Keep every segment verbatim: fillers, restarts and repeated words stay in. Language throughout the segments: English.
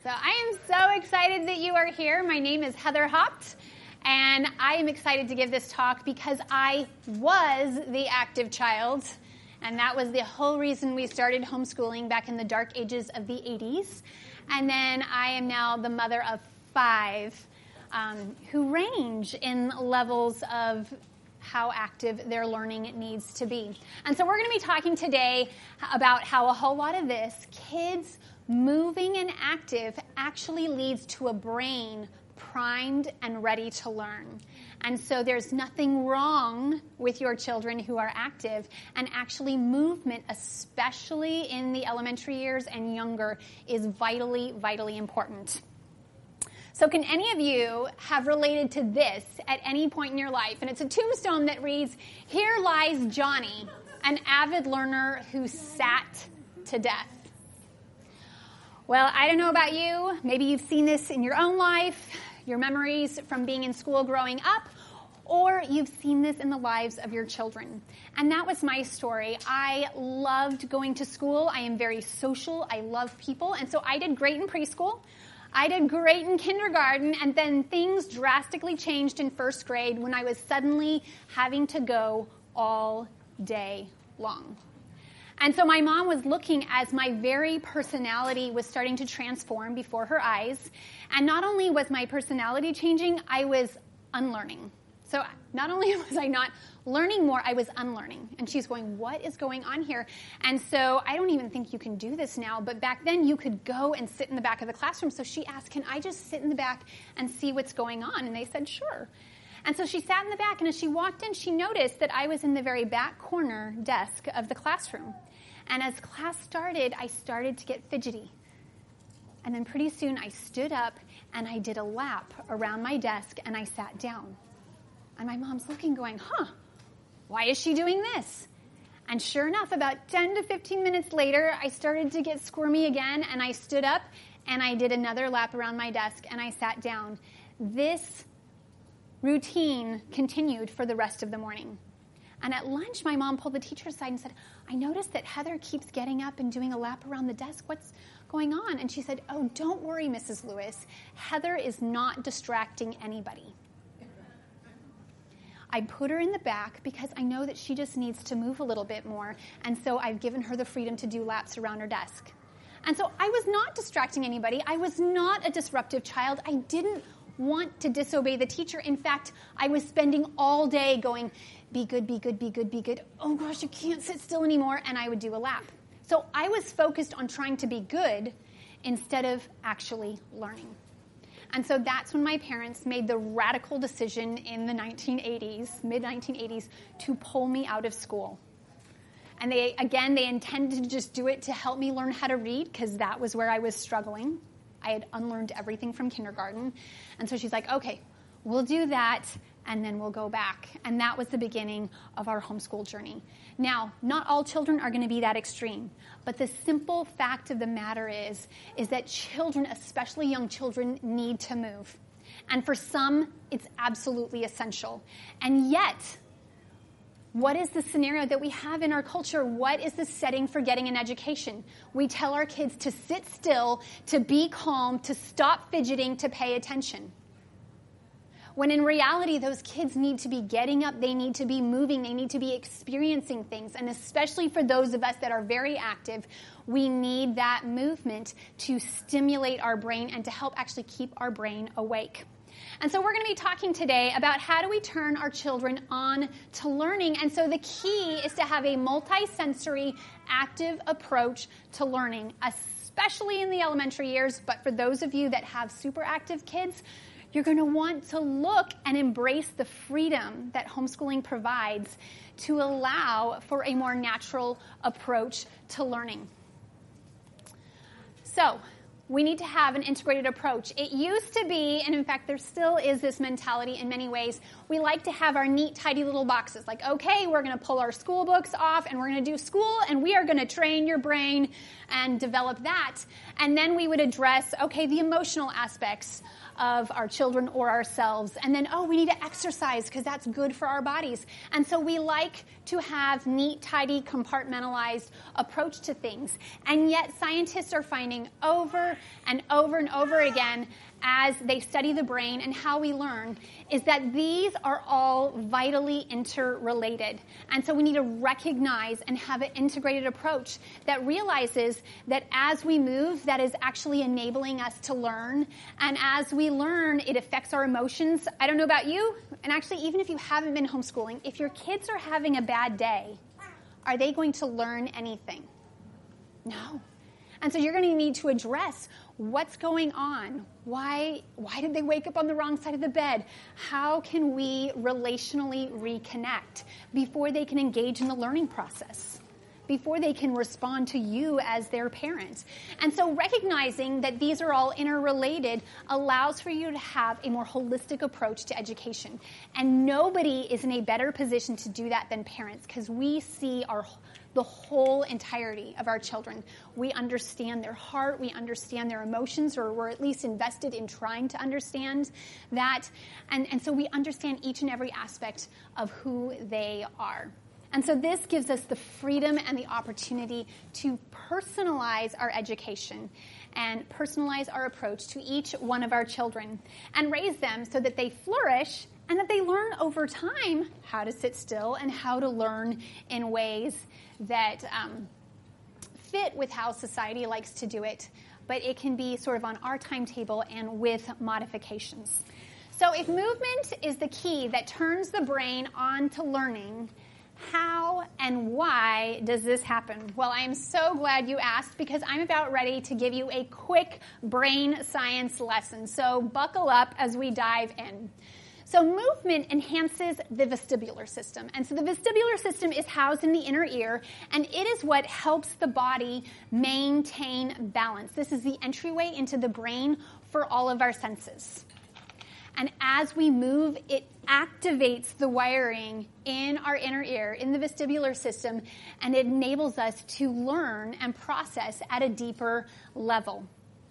So I am so excited that you are here. My name is Heather Haupt, and I am excited to give this talk because I was the active child, and that was the whole reason we started homeschooling back in the dark ages of the eighties. And then I am now the mother of five um, who range in levels of how active their learning needs to be. And so we're going to be talking today about how a whole lot of this, kids moving and active, actually leads to a brain primed and ready to learn. And so there's nothing wrong with your children who are active, and actually movement, especially in the elementary years and younger, is vitally, vitally important. So can any of you have related to this at any point in your life? And it's a tombstone that reads, "Here lies Johnny, an avid learner who sat to death." Well, I don't know about you. Maybe you've seen this in your own life, your memories from being in school growing up, or you've seen this in the lives of your children. And that was my story. I loved going to school. I am very social. I love people. And so I did great in preschool. I did great in kindergarten, and then things drastically changed in first grade when I was suddenly having to go all day long. And so my mom was looking as my very personality was starting to transform before her eyes. And not only was my personality changing, I was unlearning. So not only was I not learning more, I was unlearning. And she's going, "What is going on here?" And so I don't even think you can do this now, but back then you could go and sit in the back of the classroom. So she asked, "Can I just sit in the back and see what's going on?" And they said, "Sure." And so she sat in the back, and as she walked in, she noticed that I was in the very back corner desk of the classroom. And as class started, I started to get fidgety. And then pretty soon I stood up, and I did a lap around my desk, and I sat down. And my mom's looking, going, "Huh, why is she doing this?" And sure enough, about ten to fifteen minutes later, I started to get squirmy again, and I stood up, and I did another lap around my desk, and I sat down. This routine continued for the rest of the morning. And at lunch, my mom pulled the teacher aside and said, "I noticed that Heather keeps getting up and doing a lap around the desk. What's going on?" And she said, "Oh, don't worry, Missus Lewis. Heather is not distracting anybody." I put her in the back because I know that she just needs to move a little bit more. And so I've given her the freedom to do laps around her desk. And so I was not distracting anybody. I was not a disruptive child. I didn't want to disobey the teacher. In fact, I was spending all day going, "Be good, be good, be good, be good. Oh gosh, you can't sit still anymore." And I would do a lap. So I was focused on trying to be good instead of actually learning. And so that's when my parents made the radical decision in the nineteen eighties, mid nineteen eighties, to pull me out of school. And they, again, they intended to just do it to help me learn how to read, because that was where I was struggling. I had unlearned everything from kindergarten. And so she's like, "Okay, we'll do that, and then we'll go back." And that was the beginning of our homeschool journey. Now, not all children are going to be that extreme, but the simple fact of the matter is, is that children, especially young children, need to move. And for some, it's absolutely essential. And yet, what is the scenario that we have in our culture? What is the setting for getting an education? We tell our kids to sit still, to be calm, to stop fidgeting, to pay attention. When in reality, those kids need to be getting up, they need to be moving, they need to be experiencing things. And especially for those of us that are very active, we need that movement to stimulate our brain and to help actually keep our brain awake. And so we're going to be talking today about how do we turn our children on to learning. And so the key is to have a multi-sensory, active approach to learning, especially in the elementary years. But for those of you that have super active kids, you're going to want to look and embrace the freedom that homeschooling provides to allow for a more natural approach to learning. So we need to have an integrated approach. It used to be, and in fact there still is this mentality in many ways, we like to have our neat, tidy little boxes. Like, okay, we're going to pull our school books off and we're going to do school and we are going to train your brain and develop that. And then we would address, okay, the emotional aspects of our children or ourselves. And then, oh, we need to exercise because that's good for our bodies. And so we like to have neat, tidy, compartmentalized approach to things. And yet scientists are finding over and over and over again as they study the brain and how we learn is that these are all vitally interrelated. And so we need to recognize and have an integrated approach that realizes that as we move, that is actually enabling us to learn. And as we learn, it affects our emotions. I don't know about you, and actually even if you haven't been homeschooling, if your kids are having a bad day, are they going to learn anything? No. And so you're going to need to address what's going on. Why, why did they wake up on the wrong side of the bed? How can we relationally reconnect before they can engage in the learning process, before they can respond to you as their parent? And so recognizing that these are all interrelated allows for you to have a more holistic approach to education. And nobody is in a better position to do that than parents because we see our the whole entirety of our children. We understand their heart, we understand their emotions, or we're at least invested in trying to understand that. And, and so we understand each and every aspect of who they are. And so this gives us the freedom and the opportunity to personalize our education and personalize our approach to each one of our children and raise them so that they flourish and that they learn over time how to sit still and how to learn in ways that um, fit with how society likes to do it, but it can be sort of on our timetable and with modifications. So if movement is the key that turns the brain on to learning, how and why does this happen? Well, I am so glad you asked because I'm about ready to give you a quick brain science lesson. So buckle up as we dive in. So movement enhances the vestibular system. And so the vestibular system is housed in the inner ear, and it is what helps the body maintain balance. This is the entryway into the brain for all of our senses. And as we move, it activates the wiring in our inner ear, in the vestibular system, and it enables us to learn and process at a deeper level.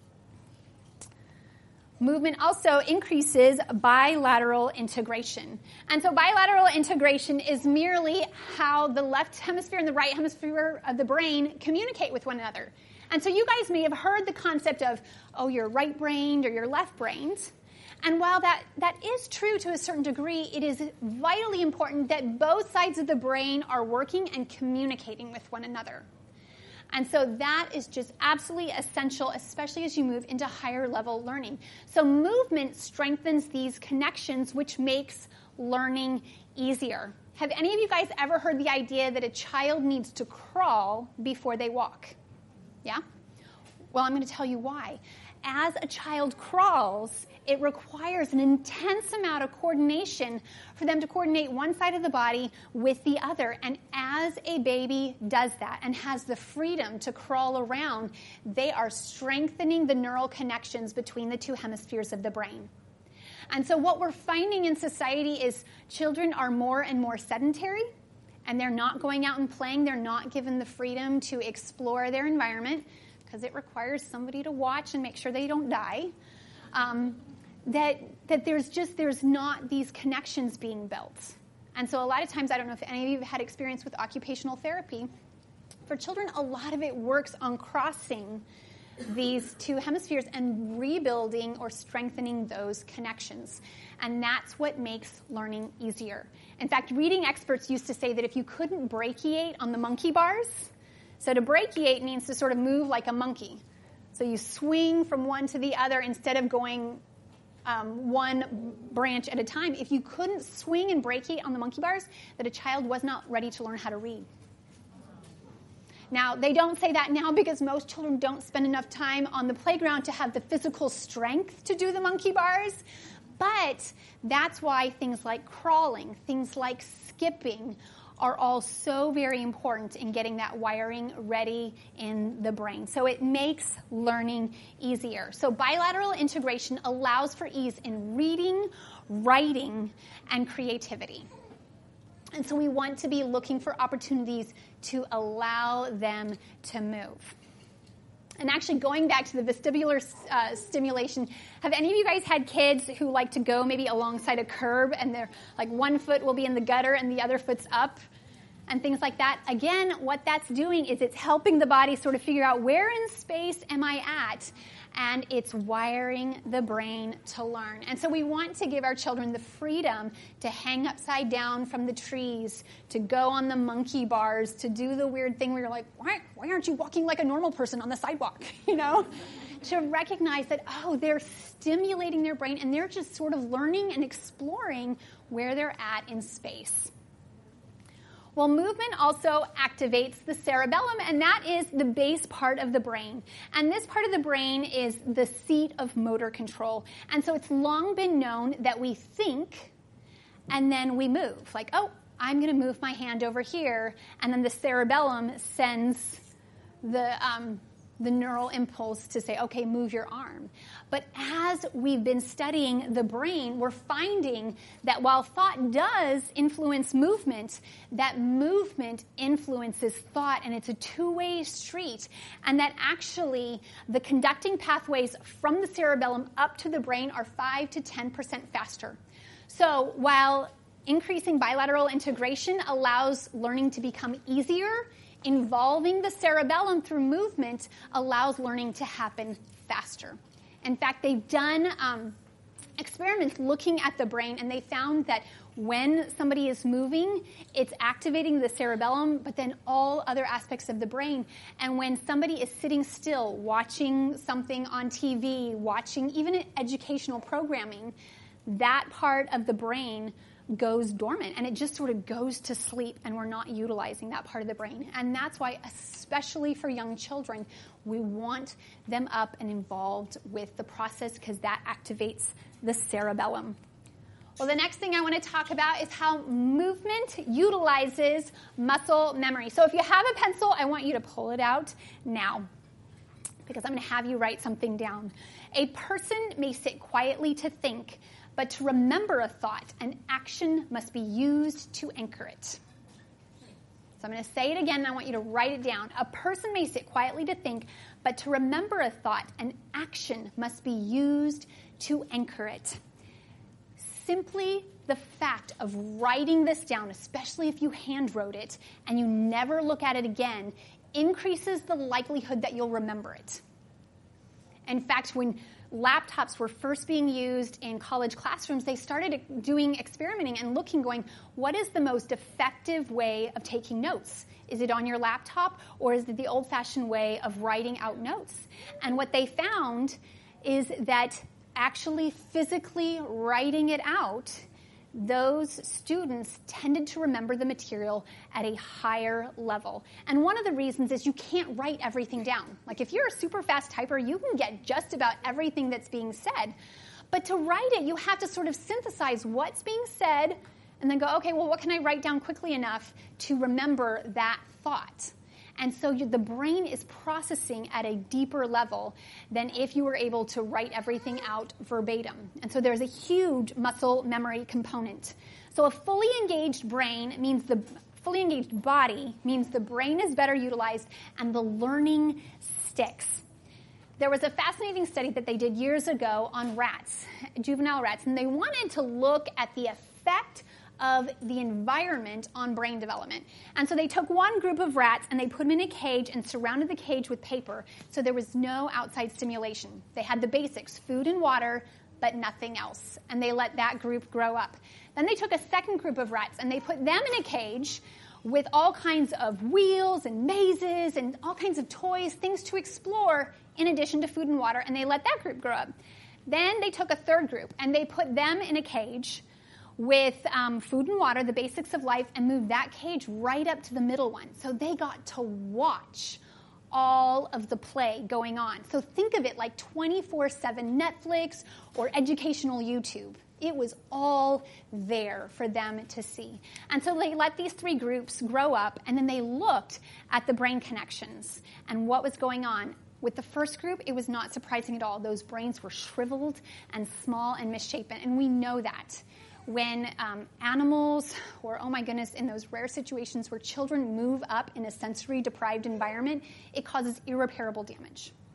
Movement also increases bilateral integration. And so bilateral integration is merely how the left hemisphere and the right hemisphere of the brain communicate with one another. And so you guys may have heard the concept of, oh, you're right-brained or you're left-brained. And while that, that is true to a certain degree, it is vitally important that both sides of the brain are working and communicating with one another. And so that is just absolutely essential, especially as you move into higher level learning. So movement strengthens these connections, which makes learning easier. Have any of you guys ever heard the idea that a child needs to crawl before they walk? Yeah? Well, I'm going to tell you why. As a child crawls, it requires an intense amount of coordination for them to coordinate one side of the body with the other. And as a baby does that and has the freedom to crawl around, they are strengthening the neural connections between the two hemispheres of the brain. And so what we're finding in society is children are more and more sedentary, and they're not going out and playing. They're not given the freedom to explore their environment because it requires somebody to watch and make sure they don't die. Um, that that there's just, there's not these connections being built. And so a lot of times, I don't know if any of you have had experience with occupational therapy. For children, a lot of it works on crossing these two hemispheres and rebuilding or strengthening those connections. And that's what makes learning easier. In fact, reading experts used to say that if you couldn't brachiate on the monkey bars, so to brachiate means to sort of move like a monkey. So you swing from one to the other instead of going um, one branch at a time. If you couldn't swing and brachiate on the monkey bars, that a child was not ready to learn how to read. Now, they don't say that now because most children don't spend enough time on the playground to have the physical strength to do the monkey bars. But that's why things like crawling, things like skipping, are all so very important in getting that wiring ready in the brain. So it makes learning easier. So bilateral integration allows for ease in reading, writing, and creativity. And so we want to be looking for opportunities to allow them to move. And actually going back to the vestibular uh, stimulation, have any of you guys had kids who like to go maybe alongside a curb and they're like one foot will be in the gutter and the other foot's up and things like that? Again, what that's doing is it's helping the body sort of figure out where in space am I at, and it's wiring the brain to learn. And so we want to give our children the freedom to hang upside down from the trees, to go on the monkey bars, to do the weird thing where you're like, why, why aren't you walking like a normal person on the sidewalk, you know? To recognize that, oh, they're stimulating their brain and they're just sort of learning and exploring where they're at in space. Well, movement also activates the cerebellum, and that is the base part of the brain. And this part of the brain is the seat of motor control. And so it's long been known that we think and then we move. Like, oh, I'm going to move my hand over here. And then the cerebellum sends the um, the neural impulse to say, okay, move your arm. But as we've been studying the brain, we're finding that while thought does influence movement, that movement influences thought, and it's a two-way street. And that actually the conducting pathways from the cerebellum up to the brain are five to ten percent faster. So while increasing bilateral integration allows learning to become easier, involving the cerebellum through movement allows learning to happen faster. In fact, they've done um, experiments looking at the brain, and they found that when somebody is moving, it's activating the cerebellum, but then all other aspects of the brain. And when somebody is sitting still, watching something on T V, watching even educational programming, that part of the brain goes dormant, and it just sort of goes to sleep, and we're not utilizing that part of the brain. And that's why, especially for young children, we want them up and involved with the process, because that activates the cerebellum. Well, the next thing I want to talk about is how movement utilizes muscle memory. So if you have a pencil, I want you to pull it out now, because I'm going to have you write something down. A person may sit quietly to think, but to remember a thought, an action must be used to anchor it. So I'm going to say it again, and I want you to write it down. A person may sit quietly to think, but to remember a thought, an action must be used to anchor it. Simply the fact of writing this down, especially if you hand wrote it and you never look at it again, increases the likelihood that you'll remember it. In fact, when laptops were first being used in college classrooms, they started doing experimenting and looking, going, what is the most effective way of taking notes? Is it on your laptop, or is it the old-fashioned way of writing out notes? And what they found is that actually physically writing it out, those students tended to remember the material at a higher level. And one of the reasons is you can't write everything down. Like if you're a super fast typer, you can get just about everything that's being said. But to write it, you have to sort of synthesize what's being said and then go, okay, well, what can I write down quickly enough to remember that thought? And so you, the brain is processing at a deeper level than if you were able to write everything out verbatim. And so there's a huge muscle memory component. So a fully engaged brain means the fully engaged body means the brain is better utilized and the learning sticks. There was a fascinating study that they did years ago on rats, juvenile rats, and they wanted to look at the effect of the environment on brain development. And so they took one group of rats and they put them in a cage and surrounded the cage with paper, so there was no outside stimulation. They had the basics, food and water, but nothing else. And they let that group grow up. Then they took a second group of rats and they put them in a cage with all kinds of wheels and mazes and all kinds of toys, things to explore in addition to food and water, and they let that group grow up. Then they took a third group and they put them in a cage with um, food and water, the basics of life, and moved that cage right up to the middle one. So they got to watch all of the play going on. So think of it like twenty-four seven Netflix or educational YouTube. It was all there for them to see. And so they let these three groups grow up, and then they looked at the brain connections and what was going on. With the first group, it was not surprising at all. Those brains were shriveled and small and misshapen, and we know that. When um, animals, or oh my goodness, in those rare situations where children move up in a sensory-deprived environment, it causes irreparable damage.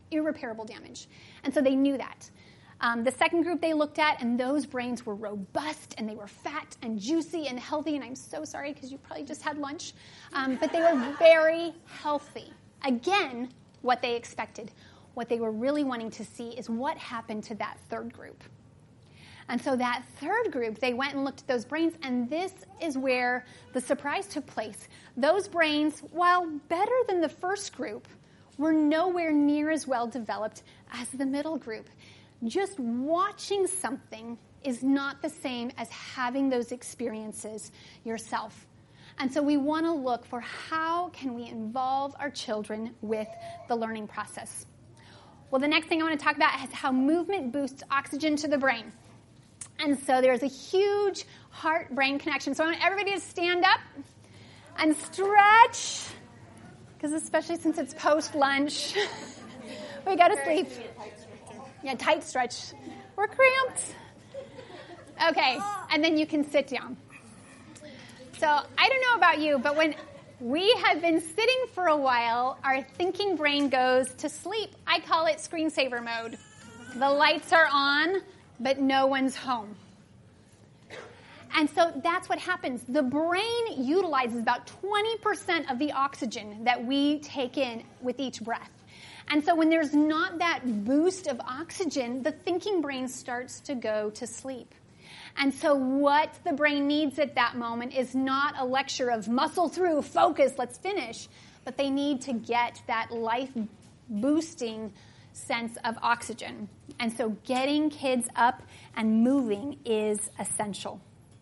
irreparable damage. And so they knew that. Um, the second group they looked at, and those brains were robust, and they were fat and juicy and healthy, and I'm so sorry because you probably just had lunch, um, but they were very healthy. Again, what they expected. What they were really wanting to see is what happened to that third group. And so that third group, they went and looked at those brains, and this is where the surprise took place. Those brains, while better than the first group, were nowhere near as well developed as the middle group. Just watching something is not the same as having those experiences yourself. And so we want to look for how can we involve our children with the learning process. Well, the next thing I want to talk about is how movement boosts oxygen to the brain. And so there's a huge heart-brain connection. So I want everybody to stand up and stretch, because especially since it's post-lunch, we got to sleep. Yeah, tight stretch. We're cramped. Okay, and then you can sit down. So I don't know about you, but when we have been sitting for a while, our thinking brain goes to sleep. I call it screensaver mode. The lights are on, but no one's home. And so that's what happens. The brain utilizes about twenty percent of the oxygen that we take in with each breath. And so when there's not that boost of oxygen, the thinking brain starts to go to sleep. And so what the brain needs at that moment is not a lecture of muscle through, focus, let's finish, but they need to get that life-boosting sense of oxygen. And so getting kids up and moving is essential.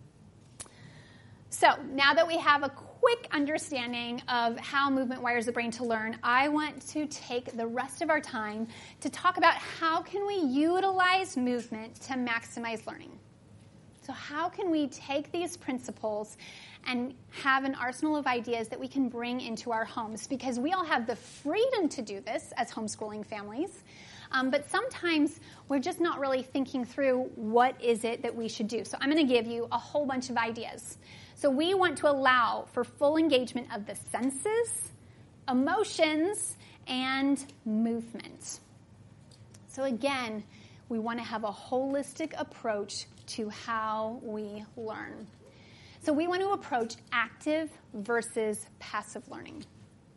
So now that we have a quick understanding of how movement wires the brain to learn, I want to take the rest of our time to talk about how can we utilize movement to maximize learning. So how can we take these principles and have an arsenal of ideas that we can bring into our homes? Because we all have the freedom to do this as homeschooling families, um, but sometimes we're just not really thinking through what is it that we should do. So I'm going to give you a whole bunch of ideas. So we want to allow for full engagement of the senses, emotions, and movement. So again, we want to have a holistic approach to how we learn. So we want to approach active versus passive learning.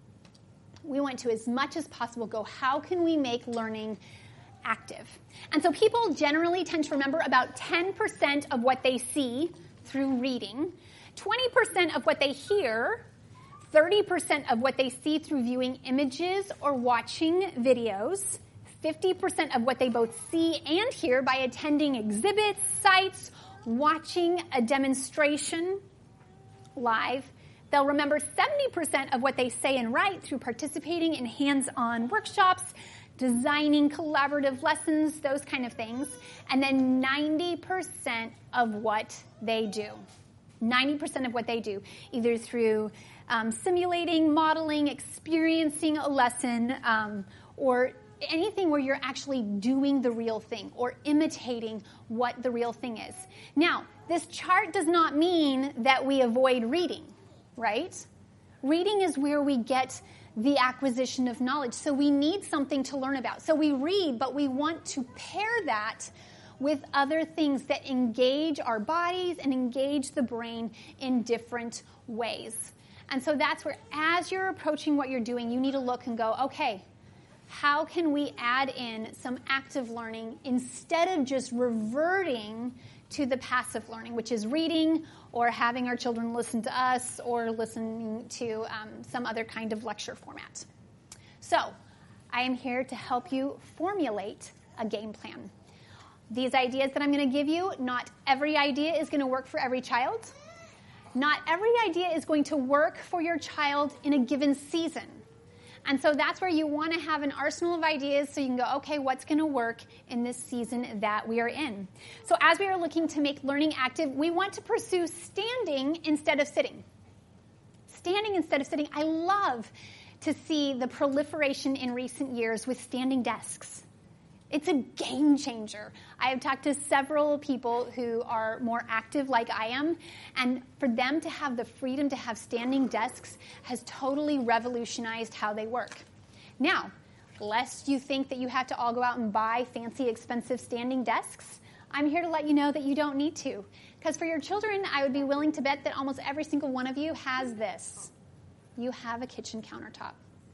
We want to, as much as possible, go, how can we make learning active? And so people generally tend to remember about ten percent of what they see through reading, twenty percent of what they hear, thirty percent of what they see through viewing images or watching videos, fifty percent of what they both see and hear by attending exhibits, sites, watching a demonstration live. They'll remember seventy percent of what they say and write through participating in hands-on workshops, designing collaborative lessons, those kind of things. And then ninety percent of what they do. ninety percent of what they do, either through um, simulating, modeling, experiencing a lesson, um, or anything where you're actually doing the real thing or imitating what the real thing is. Now, this chart does not mean that we avoid reading, right? Reading is where we get the acquisition of knowledge. So we need something to learn about. So we read, but we want to pair that with other things that engage our bodies and engage the brain in different ways. And so that's where, as you're approaching what you're doing, you need to look and go, okay, how can we add in some active learning instead of just reverting to the passive learning, which is reading or having our children listen to us or listening to um, some other kind of lecture format. So I am here to help you formulate a game plan. These ideas that I'm going to give you, not every idea is going to work for every child. Not every idea is going to work for your child in a given season. And so that's where you want to have an arsenal of ideas so you can go, okay, what's going to work in this season that we are in? So as we are looking to make learning active, we want to pursue standing instead of sitting. Standing instead of sitting. I love to see the proliferation in recent years with standing desks. It's a game changer. I have talked to several people who are more active like I am, and for them to have the freedom to have standing desks has totally revolutionized how they work. Now, lest you think that you have to all go out and buy fancy, expensive standing desks, I'm here to let you know that you don't need to. Because for your children, I would be willing to bet that almost every single one of you has this. You have a kitchen countertop.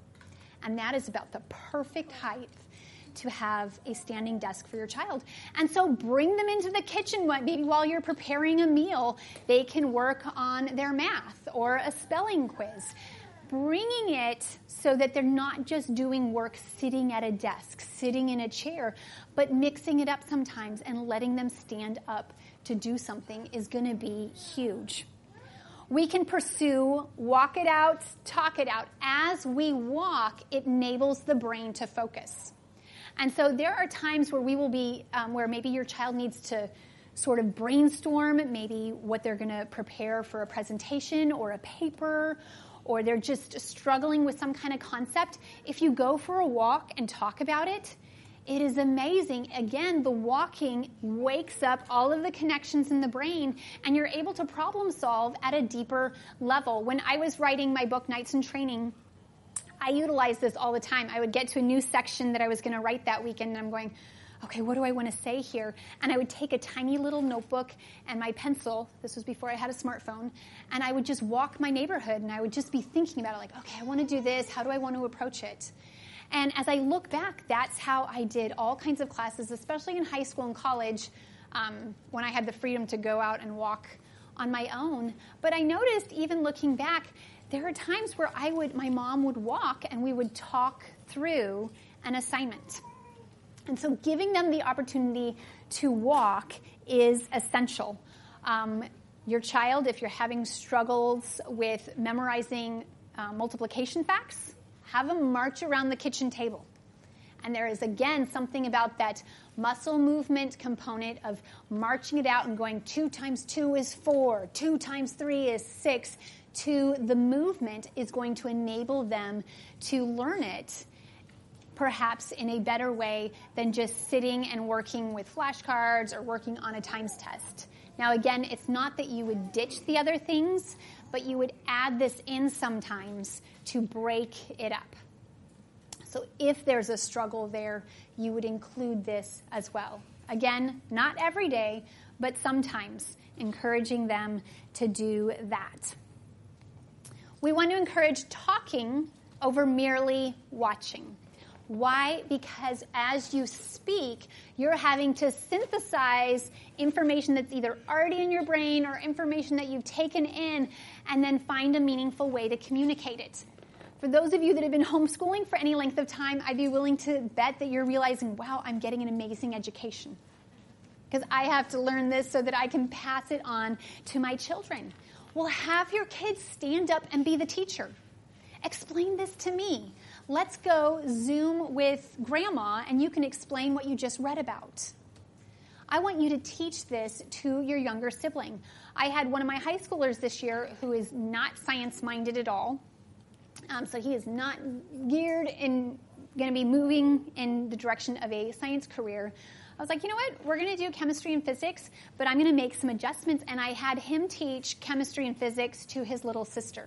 And that is about the perfect height to have a standing desk for your child. And so bring them into the kitchen. Maybe while you're preparing a meal, they can work on their math or a spelling quiz. Bringing it so that they're not just doing work sitting at a desk, sitting in a chair, but mixing it up sometimes and letting them stand up to do something is going to be huge. We can pursue walk it out, talk it out. As we walk, it enables the brain to focus. And so there are times where we will be, um, where maybe your child needs to sort of brainstorm maybe what they're going to prepare for a presentation or a paper, or they're just struggling with some kind of concept. If you go for a walk and talk about it, it is amazing. Again, the walking wakes up all of the connections in the brain, and you're able to problem solve at a deeper level. When I was writing my book, Nights in Training, I utilized this all the time. I would get to a new section that I was going to write that weekend, and I'm going, okay, what do I want to say here? And I would take a tiny little notebook and my pencil. This was before I had a smartphone. And I would just walk my neighborhood, and I would just be thinking about it, like, okay, I want to do this. How do I want to approach it? And as I look back, that's how I did all kinds of classes, especially in high school and college, um, when I had the freedom to go out and walk on my own. But I noticed, even looking back, there are times where I would, my mom would walk and we would talk through an assignment. And so giving them the opportunity to walk is essential. Um, your child, if you're having struggles with memorizing uh, multiplication facts, have them march around the kitchen table. And there is, again, something about that muscle movement component of marching it out and going two times two is four, two times three is six. To the movement is going to enable them to learn it perhaps in a better way than just sitting and working with flashcards or working on a times test. Now, again, it's not that you would ditch the other things, but you would add this in sometimes to break it up. So if there's a struggle there, you would include this as well. Again, not every day, but sometimes encouraging them to do that. We want to encourage talking over merely watching. Why? Because as you speak, you're having to synthesize information that's either already in your brain or information that you've taken in, and then find a meaningful way to communicate it. For those of you that have been homeschooling for any length of time, I'd be willing to bet that you're realizing, wow, I'm getting an amazing education. Because I have to learn this so that I can pass it on to my children. Well, have your kids stand up and be the teacher. Explain this to me. Let's go Zoom with Grandma, and you can explain what you just read about. I want you to teach this to your younger sibling. I had one of my high schoolers this year who is not science-minded at all. Um, so he is not geared and going to be moving in the direction of a science career. I was like, you know what? We're going to do chemistry and physics, but I'm going to make some adjustments. And I had him teach chemistry and physics to his little sister.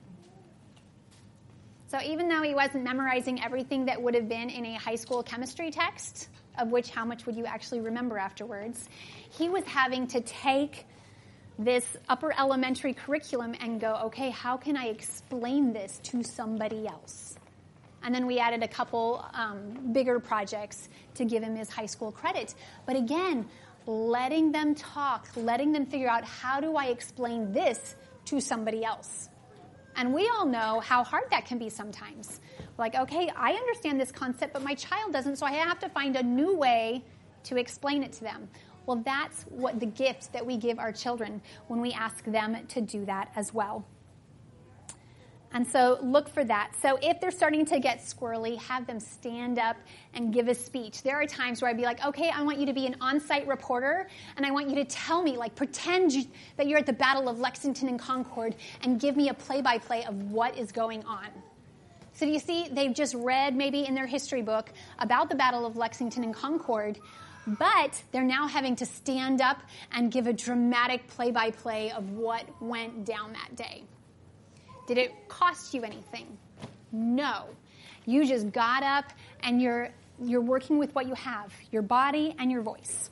So even though he wasn't memorizing everything that would have been in a high school chemistry text, of which how much would you actually remember afterwards, he was having to take this upper elementary curriculum and go, okay, how can I explain this to somebody else? And then we added a couple um, bigger projects to give him his high school credit. But again, letting them talk, letting them figure out, how do I explain this to somebody else? And we all know how hard that can be sometimes. Like, okay, I understand this concept, but my child doesn't, so I have to find a new way to explain it to them. Well, that's what the gift that we give our children when we ask them to do that as well. And so look for that. So if they're starting to get squirrely, have them stand up and give a speech. There are times where I'd be like, okay, I want you to be an on-site reporter, and I want you to tell me, like, pretend you, that you're at the Battle of Lexington and Concord, and give me a play-by-play of what is going on. So do you see, they've just read maybe in their history book about the Battle of Lexington and Concord, but they're now having to stand up and give a dramatic play-by-play of what went down that day. Did it cost you anything? No. You just got up and you're you're working with what you have, your body and your voice.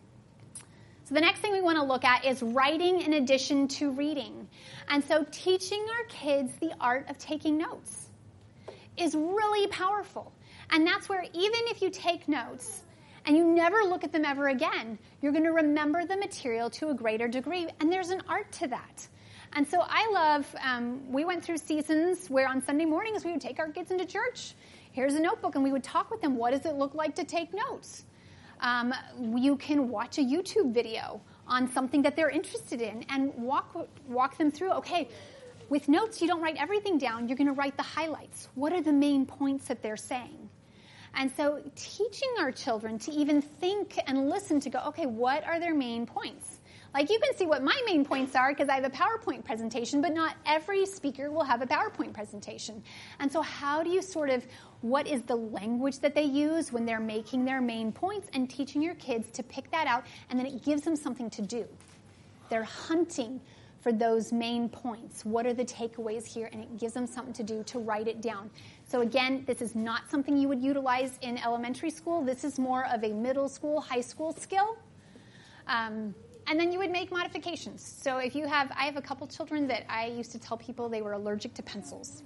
So the next thing we want to look at is writing in addition to reading. And so teaching our kids the art of taking notes is really powerful. And that's where even if you take notes and you never look at them ever again, you're going to remember the material to a greater degree. And there's an art to that. And so I love, um, we went through seasons where on Sunday mornings we would take our kids into church. Here's a notebook, and we would talk with them. What does it look like to take notes? Um, you can watch a YouTube video on something that they're interested in and walk walk them through. Okay, with notes, you don't write everything down. You're going to write the highlights. What are the main points that they're saying? And so teaching our children to even think and listen to go, okay, what are their main points? Like, you can see what my main points are because I have a PowerPoint presentation, but not every speaker will have a PowerPoint presentation. And so how do you sort of, what is the language that they use when they're making their main points, and teaching your kids to pick that out, and then it gives them something to do. They're hunting for those main points. What are the takeaways here? And it gives them something to do to write it down. So again, this is not something you would utilize in elementary school. This is more of a middle school, high school skill. Um, And then you would make modifications. So if you have, I have a couple children that I used to tell people they were allergic to pencils.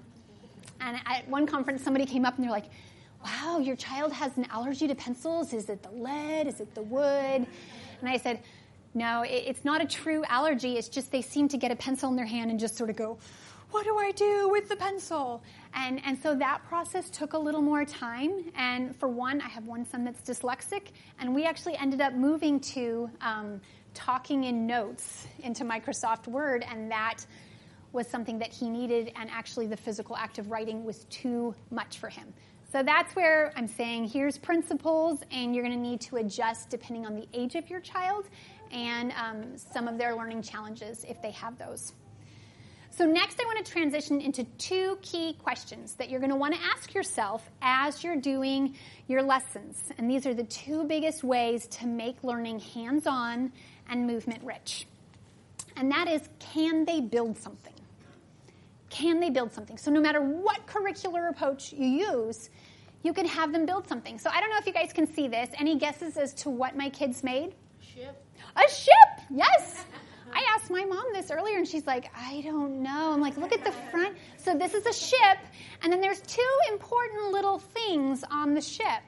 And at one conference, somebody came up and they're like, wow, your child has an allergy to pencils. Is it the lead? Is it the wood? And I said, no, it, it's not a true allergy. It's just they seem to get a pencil in their hand and just sort of go, what do I do with the pencil? And and so that process took a little more time. And for one, I have one son that's dyslexic, and we actually ended up moving to um, talking in notes into Microsoft Word, and that was something that he needed, and actually the physical act of writing was too much for him. So that's where I'm saying here's principles, and you're going to need to adjust depending on the age of your child and um, some of their learning challenges if they have those. So next I want to transition into two key questions that you're going to want to ask yourself as you're doing your lessons. And these are the two biggest ways to make learning hands-on and movement-rich. And that is, can they build something? Can they build something? So no matter what curricular approach you use, you can have them build something. So I don't know if you guys can see this. Any guesses as to what my kids made? Ship. A ship, yes. I asked my mom this earlier, and she's like, I don't know. I'm like, look at the front. So this is a ship, and then there's two important little things on the ship.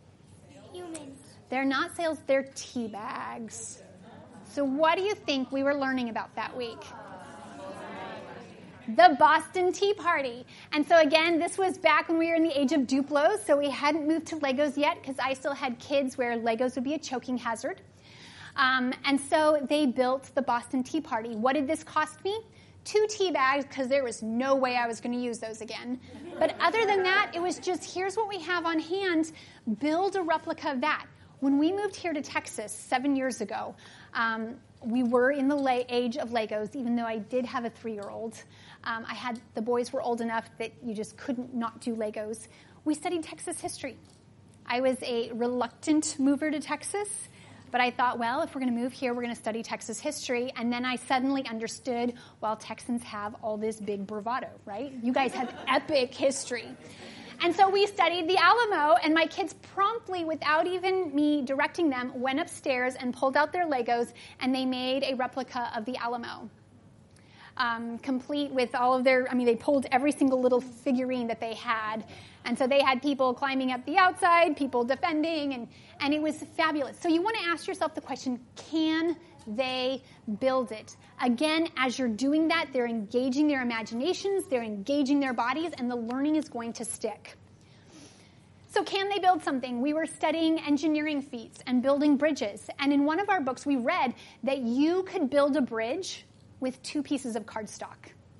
Humans. They're not sails, they're tea bags. So what do you think we were learning about that week? The Boston Tea Party. And so again, this was back when we were in the age of Duplos, so we hadn't moved to Legos yet because I still had kids where Legos would be a choking hazard. Um, and so they built the Boston Tea Party. What did this cost me? Two tea bags, because there was no way I was going to use those again. But other than that, it was just, here's what we have on hand. Build a replica of that. When we moved here to Texas seven years ago, um, we were in the la- age of Legos, even though I did have a three-year-old. Um, I had, the boys were old enough that you just couldn't not do Legos. We studied Texas history. I was a reluctant mover to Texas. But I thought, well, if we're going to move here, we're going to study Texas history. And then I suddenly understood, well, Texans have all this big bravado, right? You guys have epic history. And so we studied the Alamo, and my kids promptly, without even me directing them, went upstairs and pulled out their Legos, and they made a replica of the Alamo. Um, complete with all of their, I mean, they pulled every single little figurine that they had. And so they had people climbing up the outside, people defending, and, and it was fabulous. So you want to ask yourself the question, can they build it? Again, as you're doing that, they're engaging their imaginations, they're engaging their bodies, and the learning is going to stick. So can they build something? We were studying engineering feats and building bridges. And in one of our books, we read that you could build a bridge with two pieces of cardstock.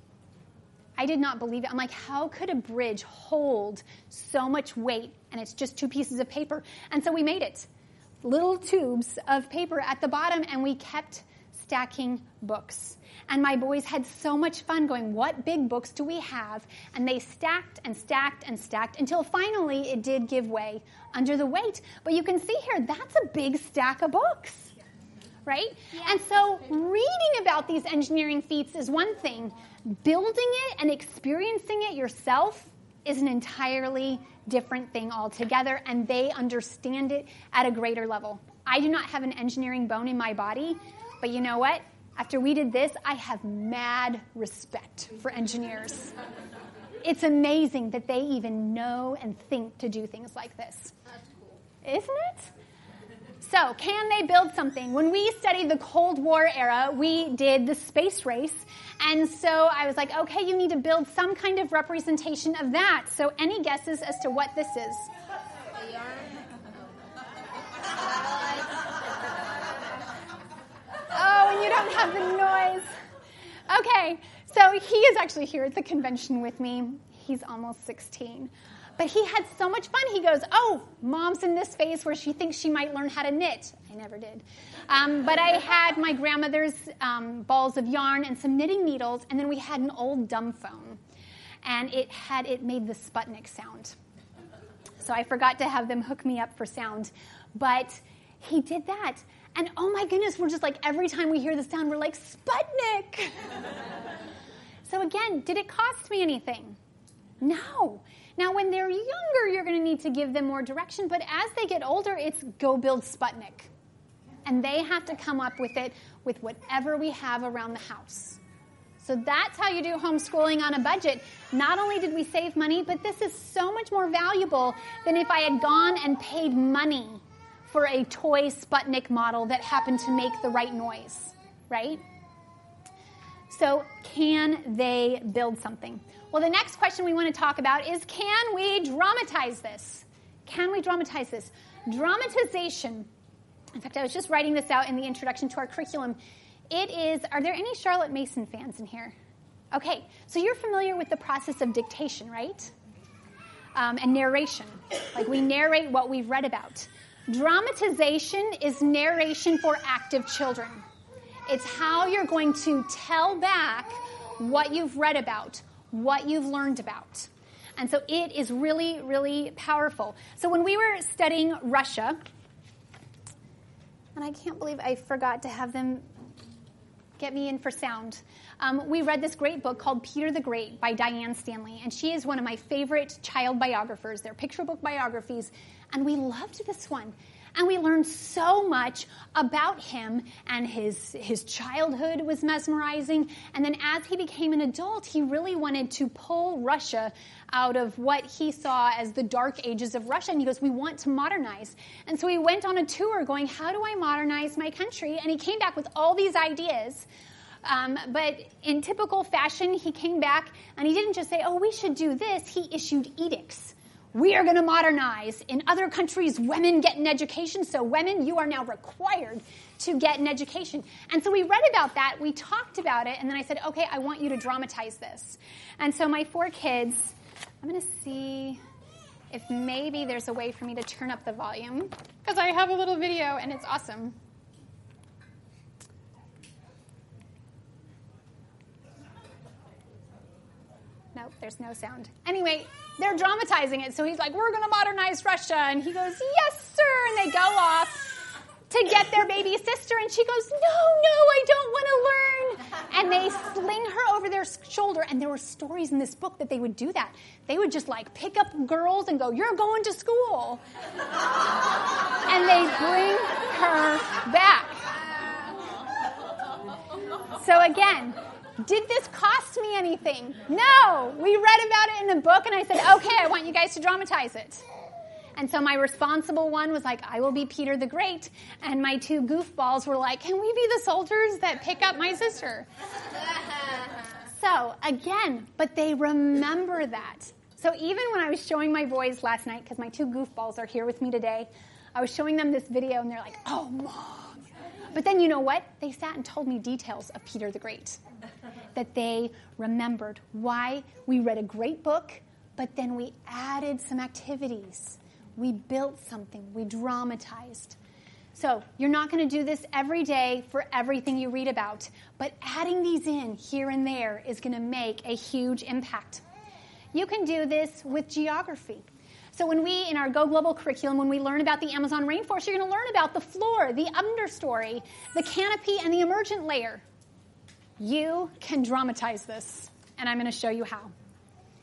I did not believe it. I'm like, how could a bridge hold so much weight and it's just two pieces of paper? And so we made it. Little tubes of paper at the bottom, and we kept stacking books. And my boys had so much fun going, what big books do we have? And they stacked and stacked and stacked until finally it did give way under the weight. But you can see here, that's a big stack of books. Right? Yeah. And so reading about these engineering feats is one thing. Building it and experiencing it yourself is an entirely different thing altogether, and they understand it at a greater level. I do not have an engineering bone in my body, but you know what? After we did this, I have mad respect for engineers. It's amazing that they even know and think to do things like this. That's cool. Isn't it? So, can they build something? When we studied the Cold War era, we did the space race. And so I was like, okay, you need to build some kind of representation of that. So any guesses as to what this is? Oh, and you don't have the noise. Okay, so he is actually here at the convention with me. He's almost sixteen. But he had so much fun. He goes, oh, Mom's in this phase where she thinks she might learn how to knit. I never did. Um, but I had my grandmother's um, balls of yarn and some knitting needles, and then we had an old dumb phone. And it had it made the Sputnik sound. So I forgot to have them hook me up for sound. But he did that. And oh my goodness, we're just like, every time we hear the sound, we're like, Sputnik! So again, did it cost me anything? No. Now, when they're younger, you're going to need to give them more direction. But as they get older, it's go build Sputnik. And they have to come up with it with whatever we have around the house. So that's how you do homeschooling on a budget. Not only did we save money, but this is so much more valuable than if I had gone and paid money for a toy Sputnik model that happened to make the right noise, right? So can they build something? Well, the next question we want to talk about is, can we dramatize this? Can we dramatize this? Dramatization, in fact, I was just writing this out in the introduction to our curriculum. It is, are there any Charlotte Mason fans in here? Okay, so you're familiar with the process of dictation, right? Um, and narration. Like we narrate what we've read about. Dramatization is narration for active children. It's how you're going to tell back what you've read about, what you've learned about. And so it is really, really powerful. So when we were studying Russia, and I can't believe I forgot to have them get me in for sound, um, we read this great book called Peter the Great by Diane Stanley, and she is one of my favorite child biographers. They're picture book biographies, and we loved this one. And we learned so much about him, and his his childhood was mesmerizing. And then as he became an adult, he really wanted to pull Russia out of what he saw as the dark ages of Russia. And he goes, we want to modernize. And so he went on a tour going, how do I modernize my country? And he came back with all these ideas. Um, but in typical fashion, he came back, and he didn't just say, oh, we should do this. He issued edicts. We are going to modernize. In other countries, women get an education, so women, you are now required to get an education. And so we read about that, we talked about it, and then I said, okay, I want you to dramatize this. And so my four kids, I'm going to see if maybe there's a way for me to turn up the volume, because I have a little video, and it's awesome. Nope, there's no sound. Anyway, they're dramatizing it. So he's like, we're going to modernize Russia. And he goes, yes, sir. And they go off to get their baby sister. And she goes, no, no, I don't want to learn. And they sling her over their shoulder. And there were stories in this book that they would do that. They would just like pick up girls and go, you're going to school. And they bring her back. So again, did this cost me anything? No. We read about it in the book, and I said, okay, I want you guys to dramatize it. And so my responsible one was like, I will be Peter the Great. And my two goofballs were like, can we be the soldiers that pick up my sister? So, again, but they remember that. So even when I was showing my boys last night, because my two goofballs are here with me today, I was showing them this video, and they're like, oh, Mom. But then you know what? They sat and told me details of Peter the Great. That they remembered why we read a great book, but then we added some activities. We built something. We dramatized. So you're not going to do this every day for everything you read about, but adding these in here and there is going to make a huge impact. You can do this with geography. So when we, in our Go Global curriculum, when we learn about the Amazon rainforest, you're going to learn about the floor, the understory, the canopy, and the emergent layer. You can dramatize this, and I'm going to show you how.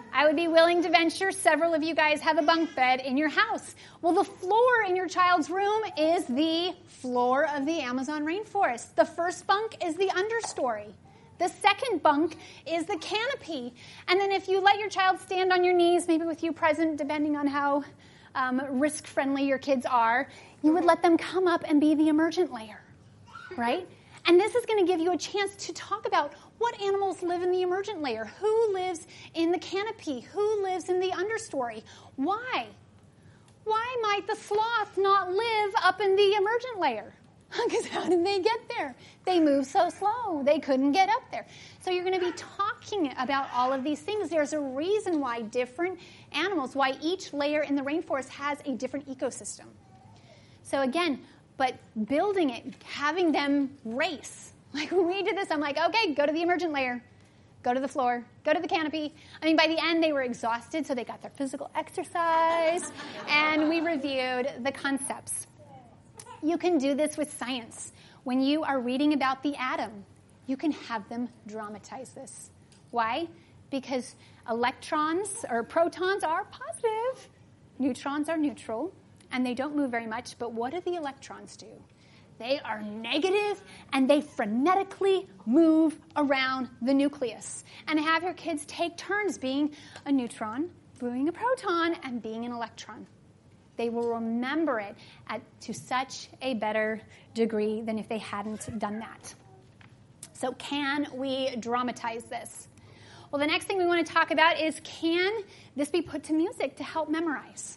I would be willing to venture several of you guys have a bunk bed in your house. Well, the floor in your child's room is the floor of the Amazon rainforest. The first bunk is the understory. The second bunk is the canopy. And then if you let your child stand on your knees, maybe with you present, depending on how um, risk-friendly your kids are, you would let them come up and be the emergent layer, right? And this is going to give you a chance to talk about what animals live in the emergent layer, who lives in the canopy, who lives in the understory, why? Why might the sloth not live up in the emergent layer? Because how did they get there? They move so slow. They couldn't get up there. So you're going to be talking about all of these things. There's a reason why different animals, why each layer in the rainforest has a different ecosystem. So again, but building it, having them race. Like when we did this, I'm like, okay, go to the emergent layer. Go to the floor. Go to the canopy. I mean, by the end, they were exhausted, so they got their physical exercise. And we reviewed the concepts. You can do this with science. When you are reading about the atom, you can have them dramatize this. Why? Because electrons or protons are positive, neutrons are neutral, and they don't move very much. But what do the electrons do? They are negative, and they frenetically move around the nucleus. And have your kids take turns being a neutron, being a proton, and being an electron. They will remember it at, to such a better degree than if they hadn't done that. So can we dramatize this? Well, the next thing we want to talk about is, can this be put to music to help memorize?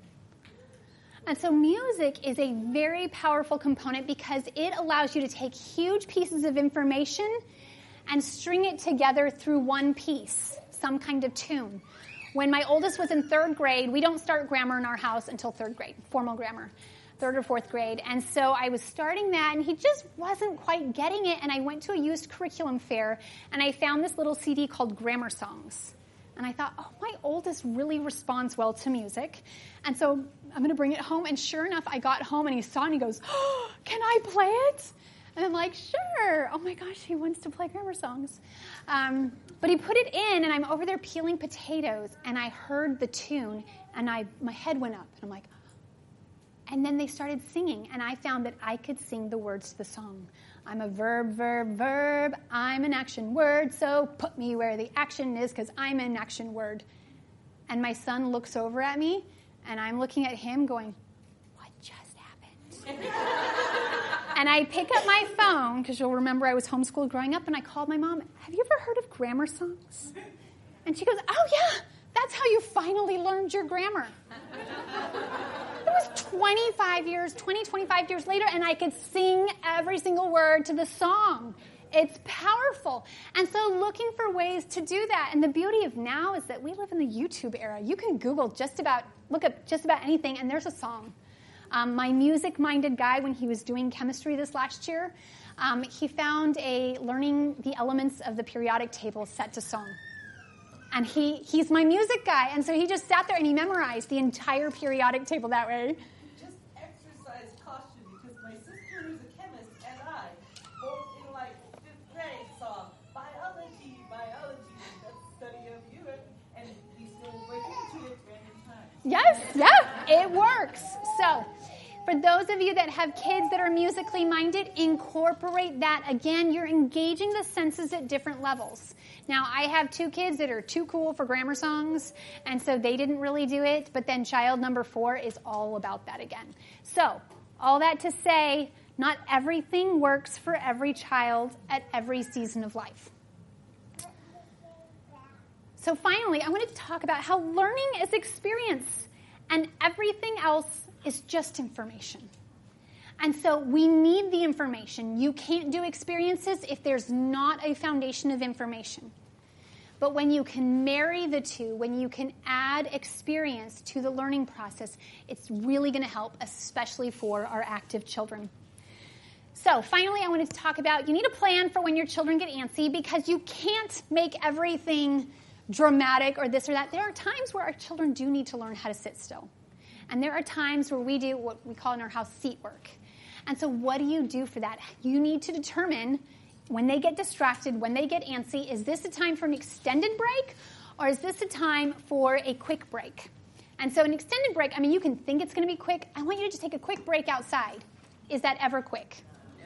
And so music is a very powerful component because it allows you to take huge pieces of information and string it together through one piece, some kind of tune. When my oldest was in third grade, we don't start grammar in our house until third grade, formal grammar, third or fourth grade. And so I was starting that, and he just wasn't quite getting it. And I went to a used curriculum fair, and I found this little C D called Grammar Songs. And I thought, oh, my oldest really responds well to music. And so I'm going to bring it home. And sure enough, I got home, and he saw it, and he goes, oh, can I play it? And I'm like, sure. Oh, my gosh, he wants to play grammar songs. Um, but he put it in, and I'm over there peeling potatoes, and I heard the tune, and I my head went up. And I'm like, and then they started singing, and I found that I could sing the words to the song. I'm a verb, verb, verb. I'm an action word, so put me where the action is because I'm an action word. And my son looks over at me, and I'm looking at him going, what just happened? And I pick up my phone, because you'll remember I was homeschooled growing up, and I called my mom, have you ever heard of grammar songs? And she goes, oh, yeah, that's how you finally learned your grammar. It was twenty-five years, twenty, twenty-five years later, and I could sing every single word to the song. It's powerful. And so looking for ways to do that. And the beauty of now is that we live in the YouTube era. You can Google just about, look up just about anything, and there's a song. Um, my music-minded guy, when he was doing chemistry this last year, um, he found a learning the elements of the periodic table set to song. And he he's my music guy, and so he just sat there and he memorized the entire periodic table that way. Just exercise caution, because my sister who's a chemist and I, both in like fifth grade, saw biology, biology, that's the study of you, and we still break into it random times. Yes, yeah, it works. So, for those of you that have kids that are musically minded, incorporate that. Again, you're engaging the senses at different levels. Now, I have two kids that are too cool for grammar songs, and so they didn't really do it, but then child number four is all about that again. So, all that to say, not everything works for every child at every season of life. So finally, I wanted to talk about how learning is experience, and everything else is just information. And so we need the information. You can't do experiences if there's not a foundation of information. But when you can marry the two, when you can add experience to the learning process, it's really going to help, especially for our active children. So finally, I wanted to talk about you need a plan for when your children get antsy, because you can't make everything dramatic or this or that. There are times where our children do need to learn how to sit still. And there are times where we do what we call in our house seat work. And so what do you do for that? You need to determine when they get distracted, when they get antsy, is this a time for an extended break, or is this a time for a quick break? And so an extended break, I mean, you can think it's going to be quick. I want you to just take a quick break outside. Is that ever quick?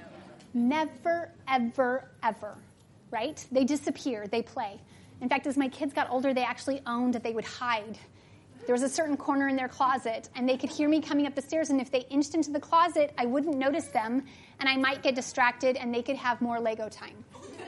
Never, ever, ever, right? They disappear. They play. In fact, as my kids got older, they actually owned that they would hide. There was a certain corner in their closet, and they could hear me coming up the stairs, and if they inched into the closet, I wouldn't notice them, and I might get distracted, and they could have more Lego time.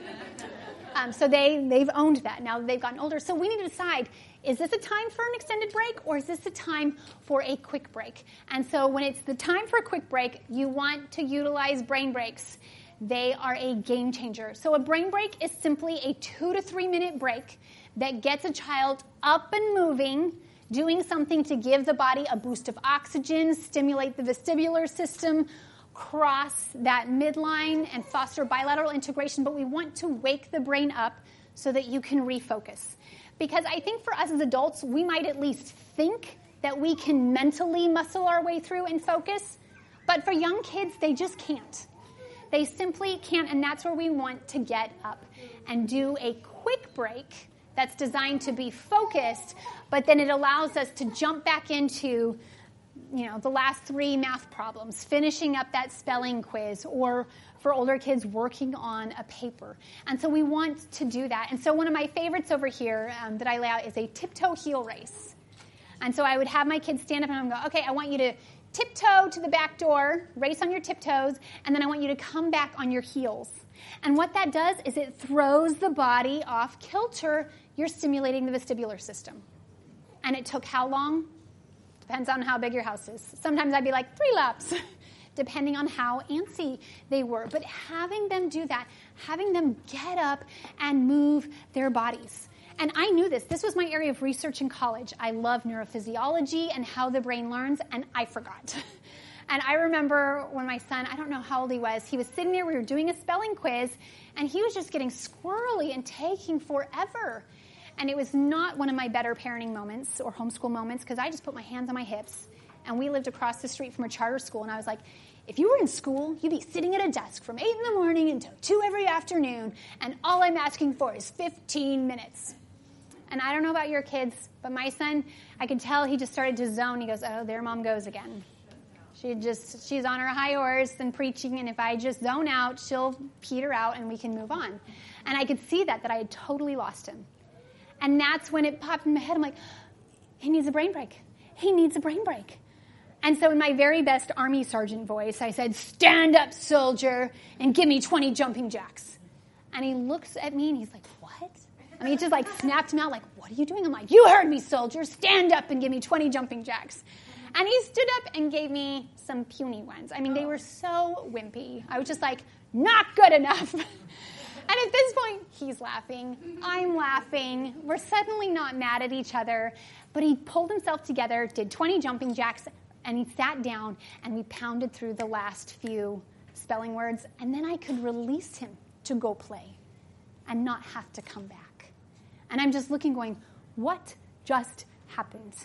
Um, so they, they've owned that. Now they've gotten older. So we need to decide, is this a time for an extended break, or is this a time for a quick break? And so when it's the time for a quick break, you want to utilize brain breaks. They are a game changer. So a brain break is simply a two to three minute break that gets a child up and moving, doing something to give the body a boost of oxygen, stimulate the vestibular system, cross that midline, and foster bilateral integration. But we want to wake the brain up so that you can refocus. Because I think for us as adults, we might at least think that we can mentally muscle our way through and focus. But for young kids, they just can't. They simply can't, and that's where we want to get up and do a quick break that's designed to be focused, but then it allows us to jump back into, you know, the last three math problems, finishing up that spelling quiz, or for older kids, working on a paper. And so we want to do that. And so one of my favorites over here um, that I lay out is a tiptoe heel race. And so I would have my kids stand up and I would go, okay, I want you to tiptoe to the back door, race on your tiptoes, and then I want you to come back on your heels. And what that does is it throws the body off kilter. You're stimulating the vestibular system. And it took how long? Depends on how big your house is. Sometimes I'd be like, three laps, depending on how antsy they were. But having them do that, having them get up and move their bodies. And I knew this. This was my area of research in college. I love neurophysiology and how the brain learns, and I forgot. And I remember when my son, I don't know how old he was, he was sitting there, we were doing a spelling quiz, and he was just getting squirrely and taking forever. And it was not one of my better parenting moments or homeschool moments, because I just put my hands on my hips, and we lived across the street from a charter school, and I was like, if you were in school, you'd be sitting at a desk from eight in the morning until two every afternoon, and all I'm asking for is fifteen minutes. And I don't know about your kids, but my son, I could tell he just started to zone. He goes, oh, there mom goes again. She just, she's on her high horse and preaching, and if I just zone out, she'll peter out and we can move on. And I could see that, that I had totally lost him. And that's when it popped in my head. I'm like, he needs a brain break. He needs a brain break. And so in my very best Army sergeant voice, I said, stand up, soldier, and give me twenty jumping jacks. And he looks at me and he's like, what? I mean, he just like snapped him out like, what are you doing? I'm like, you heard me, soldier. Stand up and give me twenty jumping jacks. And he stood up and gave me some puny ones. I mean, they were so wimpy. I was just like, not good enough. And at this point, he's laughing. I'm laughing. We're suddenly not mad at each other. But he pulled himself together, did twenty jumping jacks, and he sat down, and we pounded through the last few spelling words. And then I could release him to go play and not have to come back. And I'm just looking going, what just happened?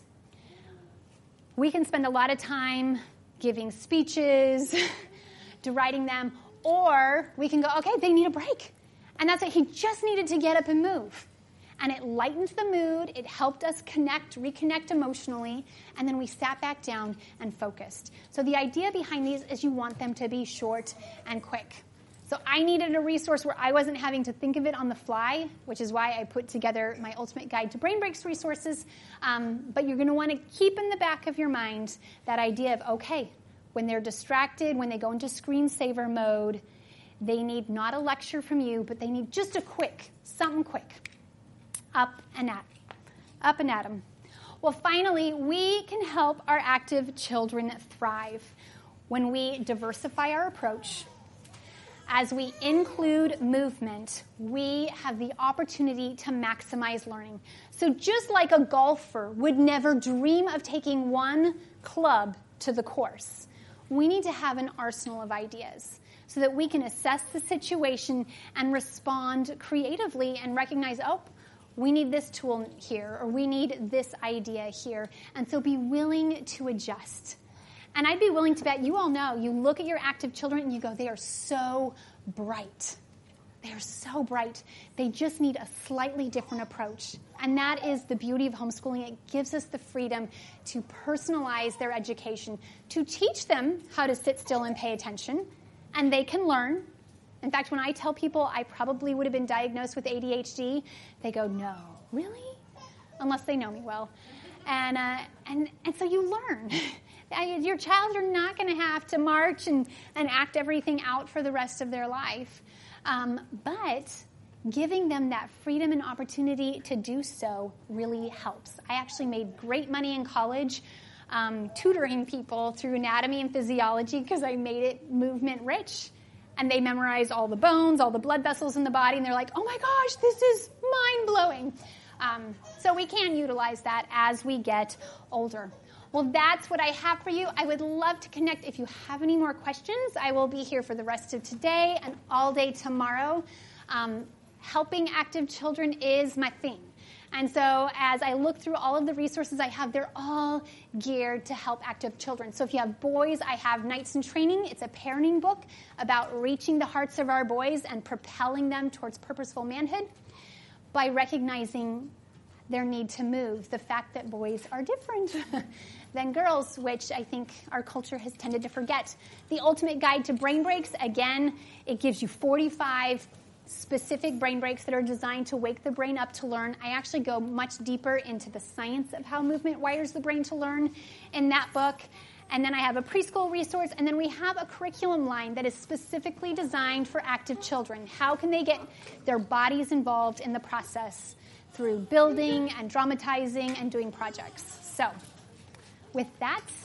We can spend a lot of time giving speeches, deriding them, or we can go, okay, they need a break. And that's it. He just needed to get up and move. And it lightened the mood. It helped us connect, reconnect emotionally. And then we sat back down and focused. So the idea behind these is you want them to be short and quick. So I needed a resource where I wasn't having to think of it on the fly, which is why I put together my Ultimate Guide to Brain Breaks resources. Um, but you're going to want to keep in the back of your mind that idea of, okay, when they're distracted, when they go into screensaver mode, they need not a lecture from you, but they need just a quick, something quick. Up and at, up and at them. Well, finally, we can help our active children thrive when we diversify our approach. As we include movement, we have the opportunity to maximize learning. So just like a golfer would never dream of taking one club to the course, we need to have an arsenal of ideas so that we can assess the situation and respond creatively and recognize, oh, we need this tool here, or we need this idea here. And so be willing to adjust. And I'd be willing to bet, you all know, you look at your active children and you go, they are so bright. They're so bright. They just need a slightly different approach. And that is the beauty of homeschooling. It gives us the freedom to personalize their education, to teach them how to sit still and pay attention, and they can learn. In fact, when I tell people I probably would have been diagnosed with A D H D, they go, no, really? Unless they know me well. And uh, and and so you learn. Your child, you're not going to have to march and, and act everything out for the rest of their life. Um, but giving them that freedom and opportunity to do so really helps. I actually made great money in college um, tutoring people through anatomy and physiology because I made it movement rich. And they memorized all the bones, all the blood vessels in the body, and they're like, oh my gosh, this is mind-blowing. Um, so we can utilize that as we get older. Well, that's what I have for you. I would love to connect. If you have any more questions, I will be here for the rest of today and all day tomorrow. Um, helping active children is my thing. And so as I look through all of the resources I have, they're all geared to help active children. So if you have boys, I have Nights in Training. It's a parenting book about reaching the hearts of our boys and propelling them towards purposeful manhood by recognizing their need to move, the fact that boys are different than girls, which I think our culture has tended to forget. The Ultimate Guide to Brain Breaks, again, it gives you forty-five specific brain breaks that are designed to wake the brain up to learn. I actually go much deeper into the science of how movement wires the brain to learn in that book. And then I have a preschool resource, and then we have a curriculum line that is specifically designed for active children. How can they get their bodies involved in the process through building and dramatizing and doing projects? So with that,